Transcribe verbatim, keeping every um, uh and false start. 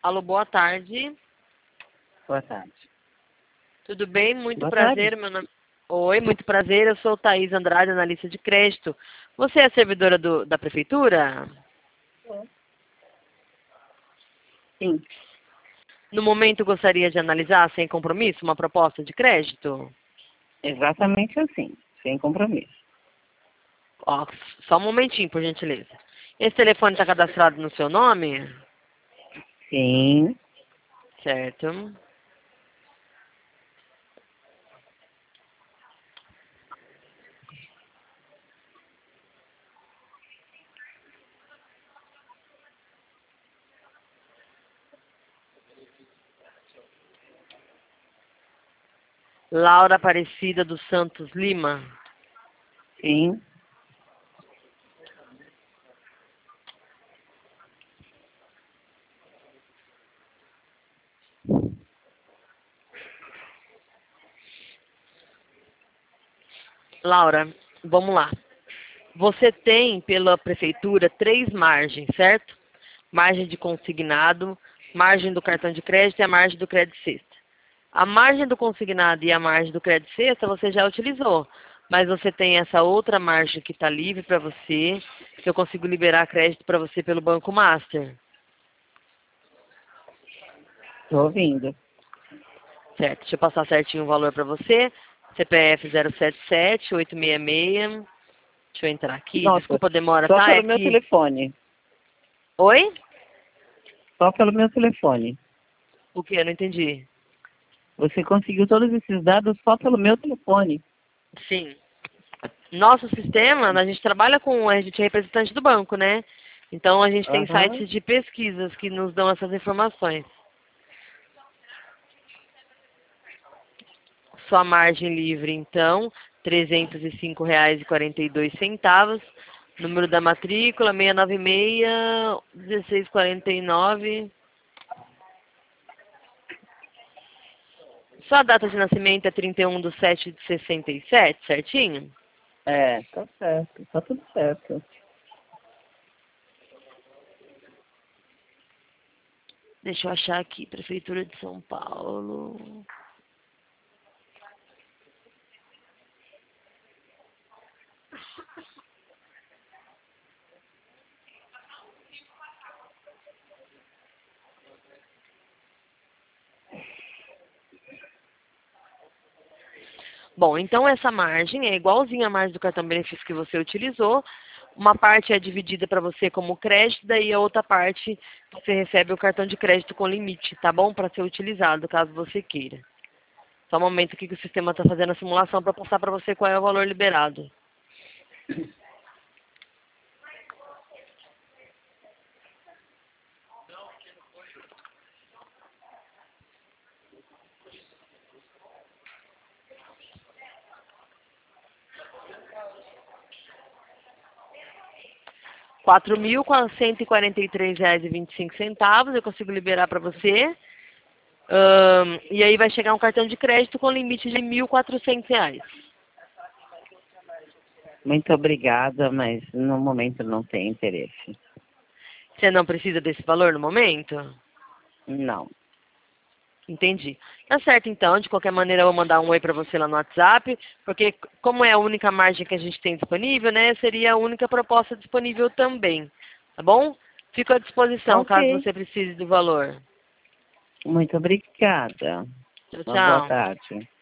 Alô, boa tarde. Boa tarde. Tudo bem? Muito Boa prazer, tarde. meu nome... Oi, muito prazer. Eu sou Thaís Andrade, analista de crédito. Você é servidora do, da prefeitura? Sim, No momento, gostaria de analisar, sem compromisso, uma proposta de crédito? exatamente assim, sem compromisso. Ó, só um momentinho, por gentileza. Esse telefone está cadastrado no seu nome? Sim, Certo. Laura Aparecida dos Santos Lima. sim. Laura, vamos lá. Você tem, pela prefeitura, três margens, certo? Margem de consignado, margem do cartão de crédito e a margem do crédito sexta. A margem do consignado e a margem do crédito sexta você já utilizou, mas você tem essa outra margem que está livre para você, que eu consigo liberar crédito para você pelo Banco Master, Estou ouvindo. certo? Deixa eu passar certinho o valor para você. C P F zero sete sete, oito seis seis. Deixa eu entrar aqui. Nossa, Desculpa a demora, só tá? É pelo meu que... telefone. Oi? Só pelo meu telefone. O que? Eu não entendi. Você conseguiu todos esses dados só pelo meu telefone. Sim. Nosso sistema, a gente trabalha com, a gente é representante do banco, né? Então a gente tem Aham. sites de pesquisas que nos dão essas informações. Sua margem livre, então, trezentos e cinco reais e quarenta e dois centavos. Número da matrícula, seiscentos e noventa e seis, dezesseis quarenta e nove. Sua data de nascimento é trinta e um de sete de sessenta e sete, certinho? É, tá certo. Tá tudo certo. Deixa eu achar aqui, Prefeitura de São Paulo. Bom, então essa margem é igualzinha à margem do cartão benefício que você utilizou. Uma parte é dividida para você como crédito, daí a outra parte você recebe o cartão de crédito com limite, tá bom? Para ser utilizado, caso você queira. Só um momento aqui que o sistema está fazendo a simulação para passar para você qual é o valor liberado. quatro mil cento e quarenta e três reais e vinte e cinco centavos eu consigo liberar para você. Ahn, e aí vai chegar um cartão de crédito com limite de mil e quatrocentos reais. Muito obrigada, mas no momento não tem interesse. Você não precisa desse valor no momento? Não. Entendi. Tá certo, então. De qualquer maneira, eu vou mandar um oi para você lá no WhatsApp, porque como é a única margem que a gente tem disponível, né, seria a única proposta disponível também. Tá bom? Fico à disposição, caso Ok. você precise do valor. Muito obrigada. Tchau, Uma boa tchau. tarde.